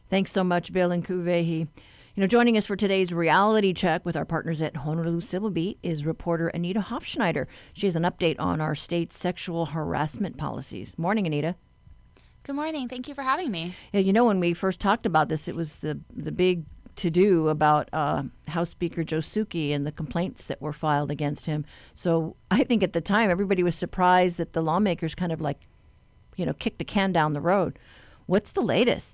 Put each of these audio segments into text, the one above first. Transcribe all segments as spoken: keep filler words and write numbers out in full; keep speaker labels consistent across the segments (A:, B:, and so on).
A: Thanks so much, Bill and Kuvehi. You know, joining us for today's reality check with our partners at Honolulu Civil Beat is reporter Anita Hofschneider. She has an update on our state's sexual harassment policies. Morning, Anita.
B: Good morning. Thank you for having me.
A: Yeah, you know, when we first talked about this, it was the the big to-do about uh, House Speaker Joe Souki and the complaints that were filed against him. So I think at the time, everybody was surprised that the lawmakers kind of like, you know, kicked the can down the road. What's the latest?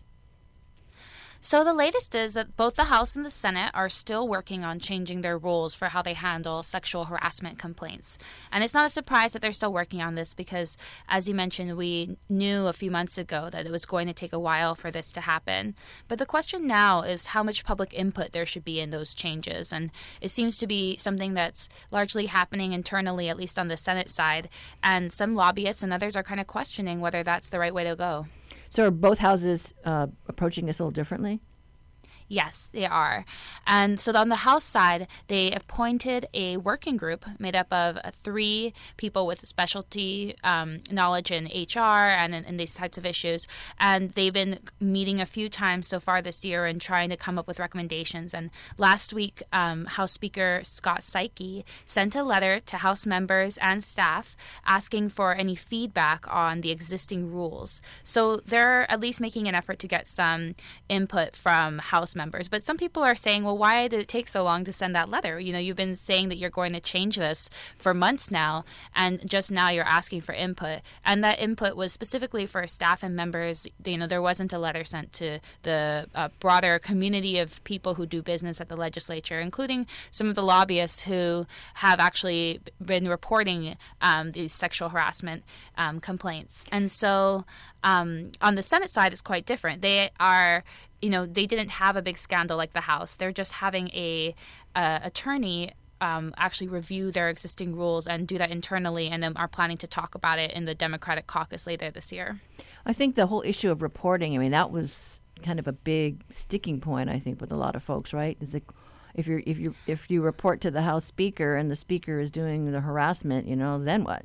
B: So the latest is that both the House and the Senate are still working on changing their rules for how they handle sexual harassment complaints. And it's not a surprise that they're still working on this because, as you mentioned, we knew a few months ago that it was going to take a while for this to happen. But the question now is how much public input there should be in those changes. And it seems to be something that's largely happening internally, at least on the Senate side. And some lobbyists and others are kind of questioning whether that's the right way to go.
A: So are both houses uh, approaching this a little differently?
B: Yes, they are. And so on the House side, they appointed a working group made up of three people with specialty um, knowledge in H R and in, in these types of issues. And they've been meeting a few times so far this year and trying to come up with recommendations. And last week, um, House Speaker Scott Saiki sent a letter to House members and staff asking for any feedback on the existing rules. So they're at least making an effort to get some input from House members. But some people are saying, well, why did it take so long to send that letter? You know, you've been saying that you're going to change this for months now, and just now you're asking for input. And that input was specifically for staff and members. You know, there wasn't a letter sent to the uh, broader community of people who do business at the legislature, including some of the lobbyists who have actually been reporting um, these sexual harassment um, complaints. And so um, on the Senate side, it's quite different. They are You know, they didn't have a big scandal like the House. They're just having a uh, attorney um, actually review their existing rules and do that internally, and then are planning to talk about it in the Democratic caucus later this year.
A: I think the whole issue of reporting, I mean, that was kind of a big sticking point, I think, with a lot of folks, right? Is it, if you if you if you report to the House Speaker and the Speaker is doing the harassment, you know, then what?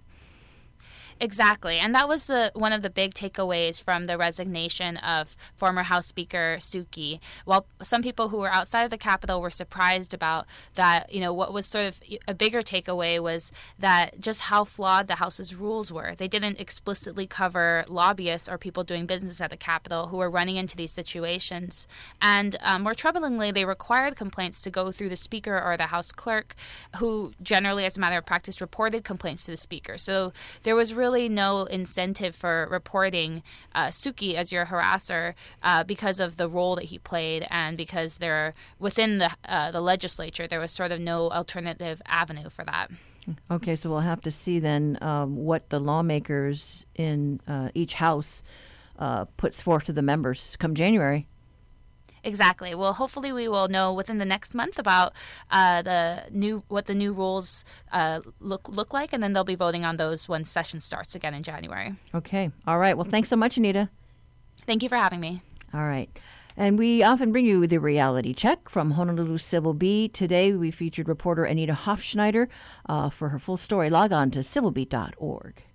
B: Exactly. And that was the one of the big takeaways from the resignation of former House Speaker Souki. While some people who were outside of the Capitol were surprised about that, you know, what was sort of a bigger takeaway was that just how flawed the House's rules were. They didn't explicitly cover lobbyists or people doing business at the Capitol who were running into these situations. And um, more troublingly, they required complaints to go through the Speaker or the House Clerk, who generally, as a matter of practice, reported complaints to the Speaker. So there was really no incentive for reporting uh, Souki as your harasser uh, because of the role that he played, and because they're within the uh, the legislature, there was sort of no alternative avenue for that.
A: Okay, so we'll have to see then um, what the lawmakers in uh, each house uh, puts forth to the members come January.
B: Exactly. Well, hopefully we will know within the next month about uh, the new what the new rules uh, look look like, and then they'll be voting on those when session starts again in January.
A: Okay. All right. Well, thanks so much, Anita.
B: Thank you for having me.
A: All right. And we often bring you the reality check from Honolulu Civil Beat. Today we featured reporter Anita Hofschneider. Uh, for her full story, log on to civil beat dot org.